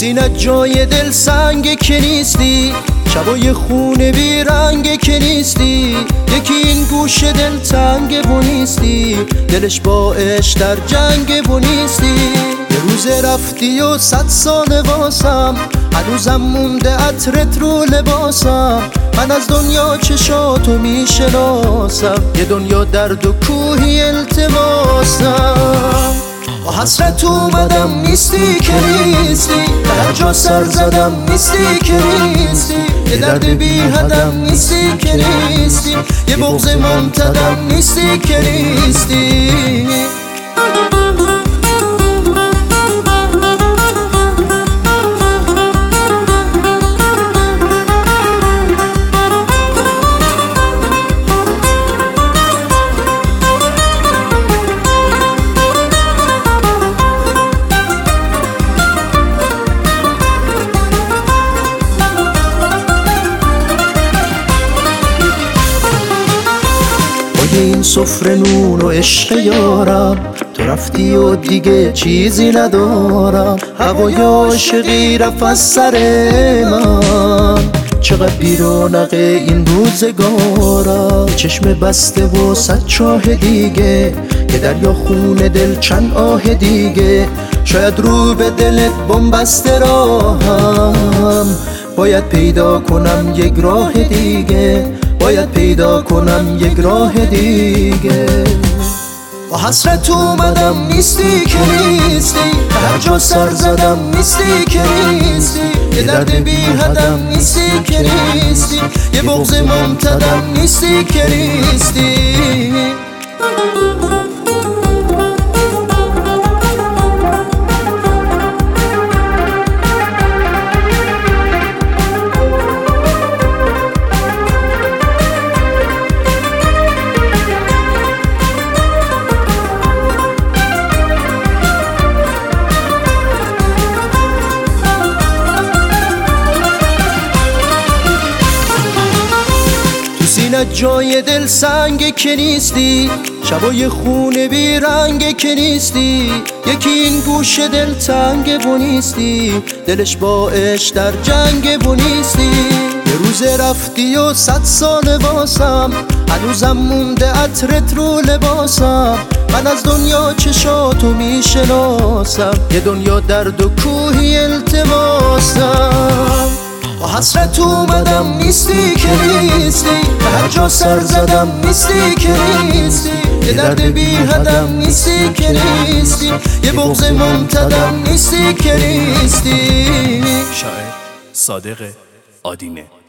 سینت جای دل سنگ که نیستی، شبای خونه بی رنگ که نیستی. یکی این گوش دل تنگ و نیستی، دلش با عشق در جنگ و نیستی. یه روز رفتی و 100 سال واسم، هنوزم مونده عطرت رو لباسم. من از دنیا چشاتو میشناسم، یه دنیا درد و کوهی التماسم. با حسرت اومدم نیستی که نیستی، به هر جا سر زدم نیستی که نیستی. یه درد بی هدم نیستی که نیستی، یه بغض منتدم نیستی که نیستی. این سفره نون و عشق یارم، تو رفتی و دیگه چیزی ندارم. هوای عاشقی رفت از سر من، چقدر بیرونقه این روزگارم. چشم بسته و 100 چاه دیگه، یه دریا خونه دل چند آه دیگه. شاید رو به دلت بنبسته راهم، باید پیدا کنم یک راه دیگه، باید پیدا کنم یک راه دیگه. با حسرت اومدم نیستی که نیستی، هر جا سر زدم نیستی که نیستی. یه درد بی هدم نیستی که نیستی، یه بغض منتدم نیستی که نیستی. سینت جای دل سنگ که نیستی، شبای خونه بی رنگ که نیستی. یکی این گوش دل تنگ و نیستی، دلش با عشق در جنگ و نیستی. یه روز رفتی و 100 سال واسم، هنوزم مونده عطرت رو لباسم. من از دنیا چشاتو میشناسم، یه دنیا درد و کوهی التماسم. با حسرت اومدم نیستی که نیستی، به هر جا سر زدم نیستی که نیستی. یه درد بی هدم نیستی که نیستی، یه بغض منتدم نیستی که نیستی. شاعر صادق آدینه.